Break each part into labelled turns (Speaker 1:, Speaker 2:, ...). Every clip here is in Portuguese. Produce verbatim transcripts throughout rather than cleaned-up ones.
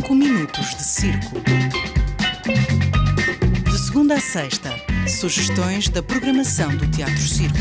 Speaker 1: cinco minutos de circo. De segunda a sexta, sugestões da programação do Teatro Circo.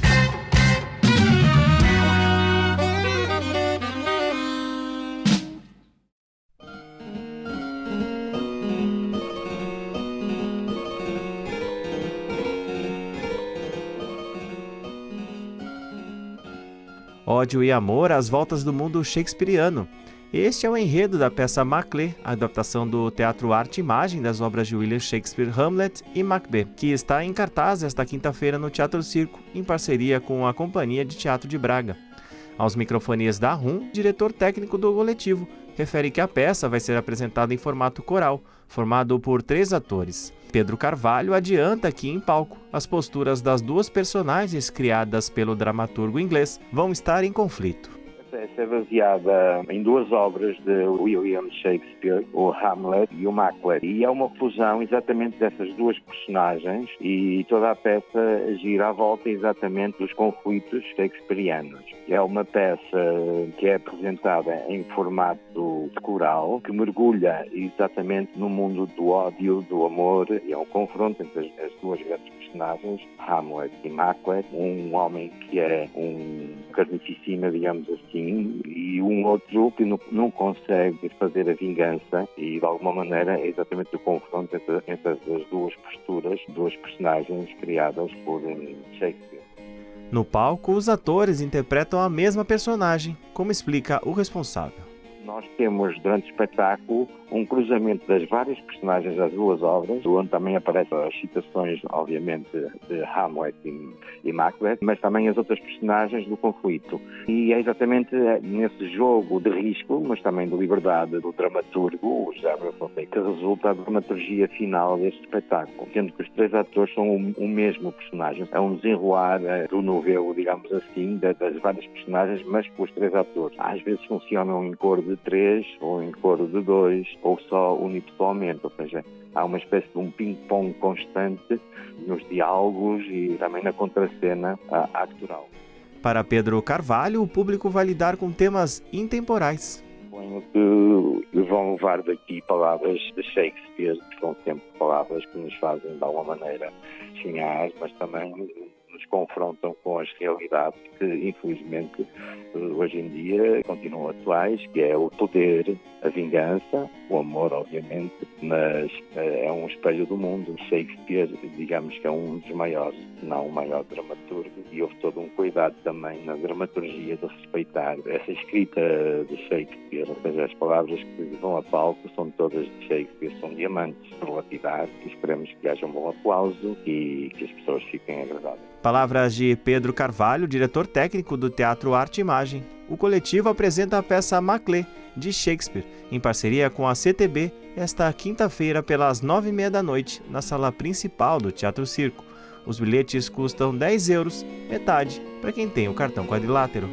Speaker 2: Ódio e amor às voltas do mundo shakespeariano. Este é o enredo da peça Macbeth, a adaptação do Teatro Arte e Imagem das obras de William Shakespeare Hamlet e Macbeth, que está em cartaz esta quinta-feira no Teatro Circo, em parceria com a Companhia de Teatro de Braga. Aos microfones da R U M, diretor técnico do coletivo, refere que a peça vai ser apresentada em formato coral, formado por três atores. Pedro Carvalho adianta que, em palco, as posturas das duas personagens criadas pelo dramaturgo inglês vão estar em conflito.
Speaker 3: Essa é baseada em duas obras de William Shakespeare, o Hamlet e o Macbeth. E é uma fusão exatamente dessas duas personagens e toda a peça gira à volta exatamente dos conflitos shakespearianos. É uma peça que é apresentada em formato coral, que mergulha exatamente no mundo do ódio, do amor, e é um confronto entre as, as duas grandes personagens, Hamlet e Macbeth, um homem que é um carnificina, digamos assim, e um outro que não, não consegue fazer a vingança, e de alguma maneira é exatamente o confronto entre, entre as duas posturas, duas personagens criadas por Shakespeare.
Speaker 2: No palco, os atores interpretam a mesma personagem, como explica o responsável.
Speaker 3: Nós temos, durante o espetáculo, um cruzamento das várias personagens das duas obras, onde também aparecem as citações, obviamente, de Hamlet e Macbeth, mas também as outras personagens do conflito. E é exatamente nesse jogo de risco, mas também de liberdade do dramaturgo, o José Abreu Fonseca, que resulta a dramaturgia final deste espetáculo, sendo que os três atores são o mesmo personagem. É um desenrolar do novelo, digamos assim, das várias personagens, mas com os três atores. Às vezes funcionam em cor de três, ou em coro de dois, ou só unipessoalmente, ou seja, há uma espécie de um ping-pong constante nos diálogos e também na contracena actoral.
Speaker 2: Para Pedro Carvalho, o público vai lidar com temas intemporais.
Speaker 3: Suponho que vão levar daqui palavras de Shakespeare, que são sempre palavras que nos fazem, de alguma maneira, sonhar, mas também nos confrontam com as realidades que, infelizmente, hoje em dia continuam atuais, que é o poder, a vingança, o amor, obviamente, mas é um espelho do mundo. Shakespeare, digamos que é um dos maiores, se não o maior dramaturgo, e houve todo um cuidado também na dramaturgia de respeitar essa escrita de Shakespeare, ou seja, as palavras que vão a palco são todas de Shakespeare, são diamantes de relatividade, e esperamos que haja um bom aplauso e que as pessoas fiquem agradadas.
Speaker 2: Palavras de Pedro Carvalho, diretor técnico do Teatro Arte e Imagem. O coletivo apresenta a peça Macbeth, de Shakespeare, em parceria com a C T B, esta quinta-feira pelas nove e meia da noite, na sala principal do Teatro Circo. Os bilhetes custam dez euros, metade para quem tem o cartão quadrilátero.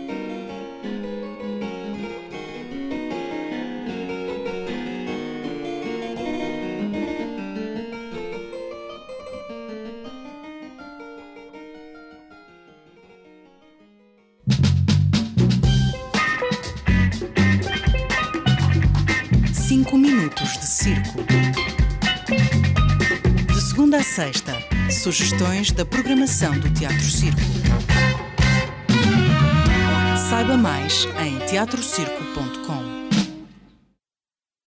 Speaker 1: cinco minutos de circo. De segunda a sexta, sugestões da programação do Teatro Circo. Saiba mais em teatro circo ponto com.